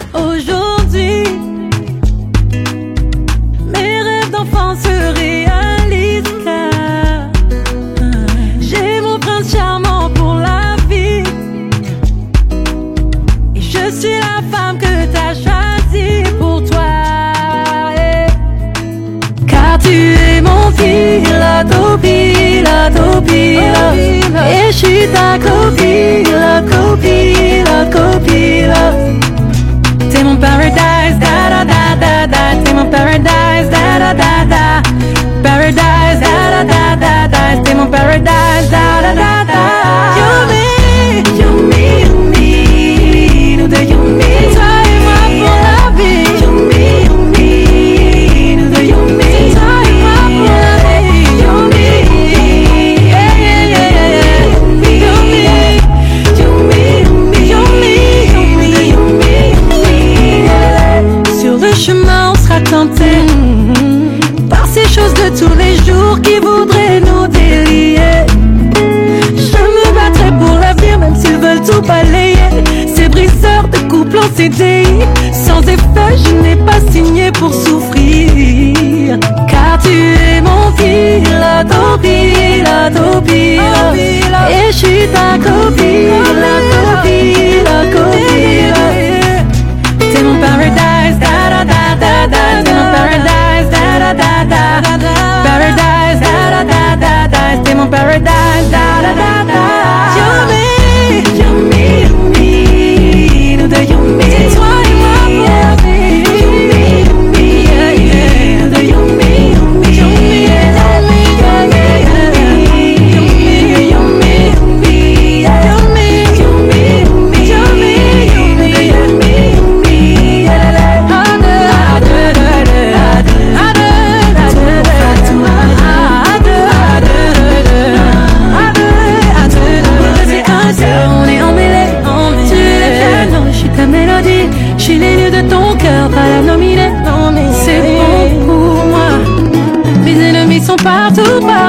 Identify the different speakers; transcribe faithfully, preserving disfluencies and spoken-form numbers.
Speaker 1: Aujourd'hui, mes rêves d'enfant se réalisent car j'ai mon prince charmant pour la vie. Et je suis la femme que t'as choisie pour toi. Car tu es mon pilote, oh pilote, oh pilote. Et je suis ta copilote, copilote, copilote. T'es mon paradise, da da da da da. T'es mon paradise, da da da da. Paradise, da da da da da. T'es mon paradise, da da da da. You me, you me, you me. Nous deux, you me. Toi et moi pour la vie. You me, you me. Nous deux, you me. Toi et moi pour la vie. You me, yeah yeah yeah yeah. You me, you me, you me, you me, you me. Sur le chemin on sera tenté par ces choses de tous les jours qui voudraient nous délier. Je me battrai pour l'avenir même s'ils veulent tout balayer. Ces briseurs de couple en C D I, sans effet je n'ai pas signé pour souffrir. Car tu es mon pilote, oh pilote, oh pilote. Et je suis ta copilote, copilote, copilote. T'es mon paradise, da da da da da. T'es mon paradise, da da da da. Paradise, da da da da da. T'es mon paradise, da da da da. You me, you me, you me. Nous deux, you me. C'est toi et moi pour la vie. You me, you me, yeah yeah. Nous deux, you me, you me, you me, yeah yeah. You me, you me, you me, yeah. You me, you me, you me, you me, you me, you me, you me, yeah. On est emmêlés, tu es le piano, je suis ta mélodie. Je suis les lieux de ton cœur, pas la nominée. C'est bon pour moi. Mes ennemis sont partout, partout.